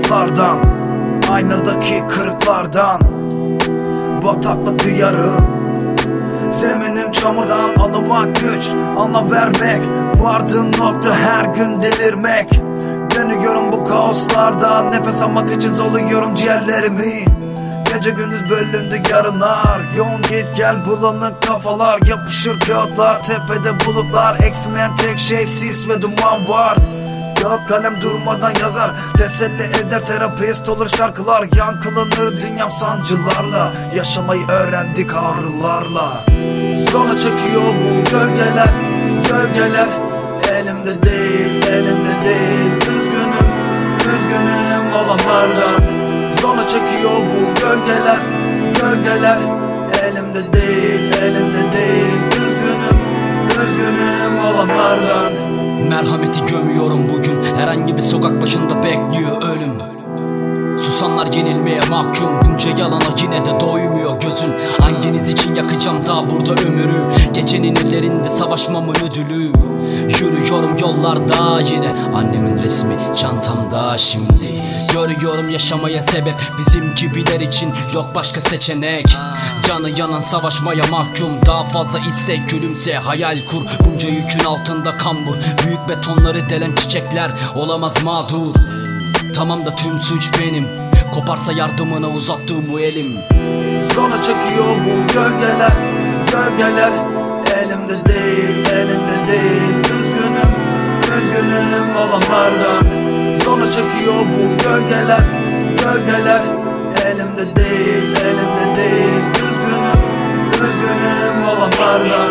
kaoslardan, aynadaki kırıklardan, bataklık diyarı. Zeminim çamurdan, alınmak güç, anlam vermek, vardığın nokta her gün delirmek. Dönüyorum bu kaoslardan, nefes almak için zorluyorum ciğerlerimi. Gece gündüz bölündü yarınlar, yoğun git gel bulanık kafalar, yapışır kağıtlar, tepede bulutlar, eksimeyen tek şey sis ve duman var. Kağıt kalem durmadan yazar, teselli eder, terapist olur şarkılar. Yankılanır dünyam sancılarla, yaşamayı öğrendik ağrılarla. Sonra çekiyor bu gölgeler, gölgeler. Elimde değil, elimde değil. Üzgünüm, üzgünüm olanlardan. Sonra çekiyor bu gölgeler, gölgeler. Elimde değil, elimde değil. Üzgünüm, üzgünüm olanlardan. Merhameti gömüyorum bugün, herhangi bir sokak başında bekliyor ölüm. Susanlar yenilmeye mahkum, bunca yalana yine de doymuyor gözün. Hanginiz için yakacağım daha burada ömrü? Gecenin ellerinde savaşmamın ödülü. Yürüyorum yollarda yine, annemin resmi çantamda şimdi. Görüyorum yaşamaya sebep, bizim gibiler için yok başka seçenek. Canı yanan savaşmaya mahkum, daha fazla iste gülümse hayal kur. Bunca yükün altında kambur, büyük betonları delen çiçekler olamaz mağdur. Tamam da tüm suç benim, koparsa yardımına uzattığım bu elim. Sonra çekiyor bu gölgeler, gölgeler. Elimde değil, elimde değil. Üzgünüm, üzgünüm olanlardan. Sonra çekiyor bu gölgeler, gölgeler. Elimde değil, elimde değil. Üzgünüm, üzgünüm olanlardan.